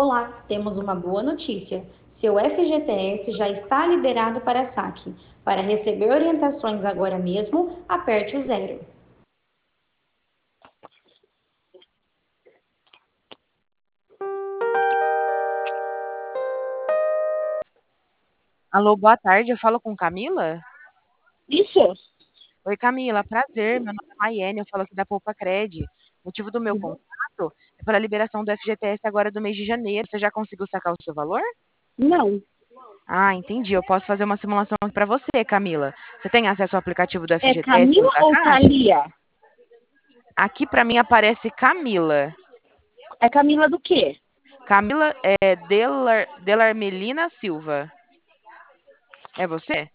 Olá, temos uma boa notícia. Seu FGTS já está liberado para saque. Para receber orientações agora mesmo, aperte o zero. Alô, boa tarde. Eu falo com Camila? Isso. Oi, Camila. Prazer. Meu nome é Maiene. Eu falo aqui da Poupa Cred. O motivo do meu contato é para a liberação do FGTS agora do mês de janeiro. Você já conseguiu sacar o seu valor? Não. Ah, entendi. Eu posso fazer uma simulação para você, Camila. Você tem acesso ao aplicativo do É FGTS Camila da ou Caixa? Thalia? Aqui para mim aparece Camila. É Camila do quê? Camila Delarmelina Silva. É você?